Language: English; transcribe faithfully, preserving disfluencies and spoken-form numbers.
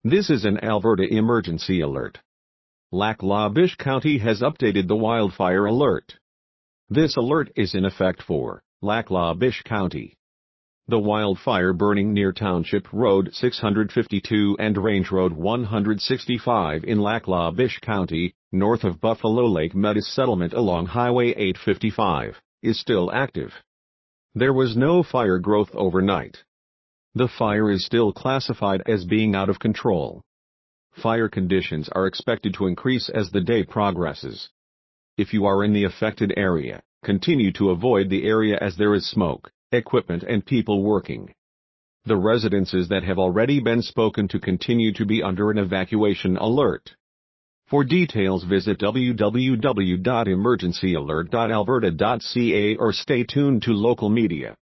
This is an Alberta emergency alert. Lac La Biche County has updated the wildfire alert. This alert is in effect for Lac La Biche County. The wildfire burning near Township Road six hundred fifty-two and Range Road one hundred sixty-five in Lac La Biche County, north of Buffalo Lake Meadows Settlement along Highway eight fifty-five, is still active. There was no fire growth overnight. The fire is still classified as being out of control. Fire conditions are expected to increase as the day progresses. If you are in the affected area, continue to avoid the area as there is smoke, equipment and people working. The residences that have already been spoken to continue to be under an evacuation alert. For details visit w w w dot emergency alert dot alberta dot c a or stay tuned to local media.